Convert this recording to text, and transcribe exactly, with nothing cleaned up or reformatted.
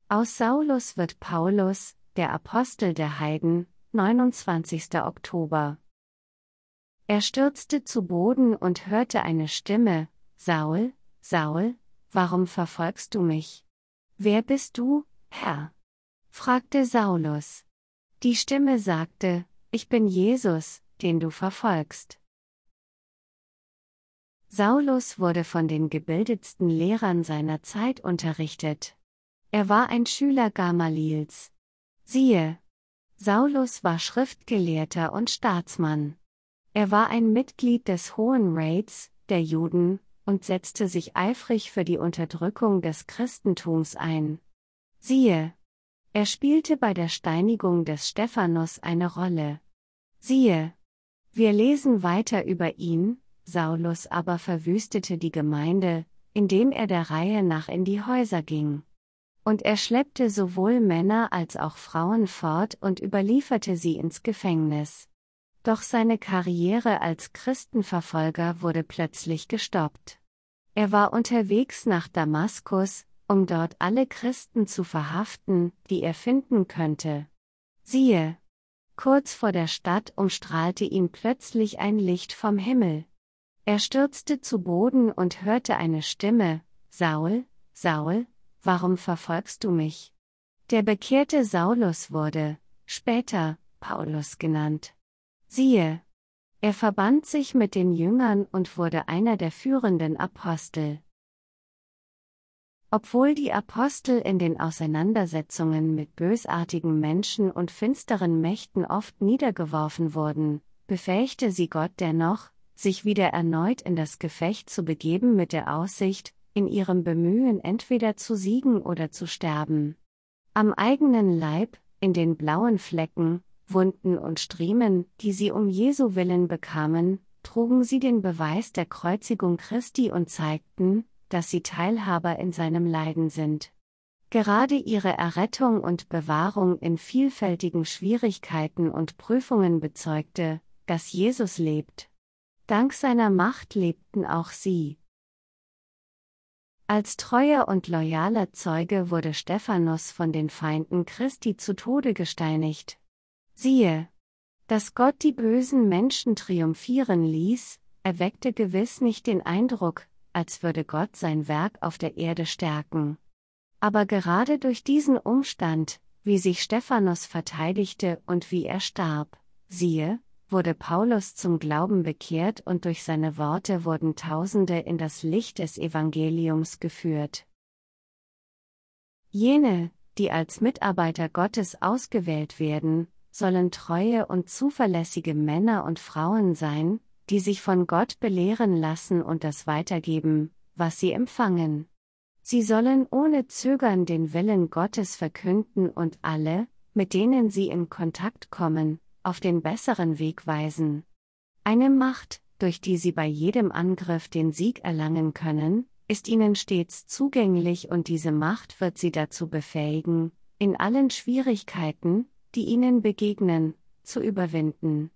Aus Saulus wird Paulus, der Apostel der Heiden, neunundzwanzigster Oktober. Er stürzte zu Boden und hörte eine Stimme: Saul, Saul, warum verfolgst du mich? Wer bist du, Herr? Fragte Saulus. Die Stimme sagte: Ich bin Jesus, den du verfolgst. Saulus wurde von den gebildetsten Lehrern seiner Zeit unterrichtet. Er war ein Schüler Gamaliels. Siehe, Saulus war Schriftgelehrter und Staatsmann. Er war ein Mitglied des Hohen Rats, der Juden, und setzte sich eifrig für die Unterdrückung des Christentums ein. Siehe, er spielte bei der Steinigung des Stephanus eine Rolle. Siehe, wir lesen weiter über ihn: Saulus aber verwüstete die Gemeinde, indem er der Reihe nach in die Häuser ging. Und er schleppte sowohl Männer als auch Frauen fort und überlieferte sie ins Gefängnis. Doch seine Karriere als Christenverfolger wurde plötzlich gestoppt. Er war unterwegs nach Damaskus, um dort alle Christen zu verhaften, die er finden könnte. Siehe, kurz vor der Stadt umstrahlte ihn plötzlich ein Licht vom Himmel. Er stürzte zu Boden und hörte eine Stimme: Saul, Saul, warum verfolgst du mich? Der bekehrte Saulus wurde, später, Paulus genannt. Siehe, er verband sich mit den Jüngern und wurde einer der führenden Apostel. Obwohl die Apostel in den Auseinandersetzungen mit bösartigen Menschen und finsteren Mächten oft niedergeworfen wurden, befähigte sie Gott dennoch, sich wieder erneut in das Gefecht zu begeben mit der Aussicht, in ihrem Bemühen entweder zu siegen oder zu sterben. Am eigenen Leib, in den blauen Flecken, Wunden und Striemen, die sie um Jesu willen bekamen, trugen sie den Beweis der Kreuzigung Christi und zeigten, dass sie Teilhaber in seinem Leiden sind. Gerade ihre Errettung und Bewahrung in vielfältigen Schwierigkeiten und Prüfungen bezeugte, dass Jesus lebt. Dank seiner Macht lebten auch sie. Als treuer und loyaler Zeuge wurde Stephanus von den Feinden Christi zu Tode gesteinigt. Siehe, dass Gott die bösen Menschen triumphieren ließ, erweckte gewiss nicht den Eindruck, als würde Gott sein Werk auf der Erde stärken. Aber gerade durch diesen Umstand, wie sich Stephanus verteidigte und wie er starb, siehe, wurde Paulus zum Glauben bekehrt und durch seine Worte wurden Tausende in das Licht des Evangeliums geführt. Jene, die als Mitarbeiter Gottes ausgewählt werden, sollen treue und zuverlässige Männer und Frauen sein, die sich von Gott belehren lassen und das weitergeben, was sie empfangen. Sie sollen ohne Zögern den Willen Gottes verkünden und alle, mit denen sie in Kontakt kommen, auf den besseren Weg weisen. Eine Macht, durch die sie bei jedem Angriff den Sieg erlangen können, ist ihnen stets zugänglich und diese Macht wird sie dazu befähigen, in allen Schwierigkeiten, die ihnen begegnen, zu überwinden.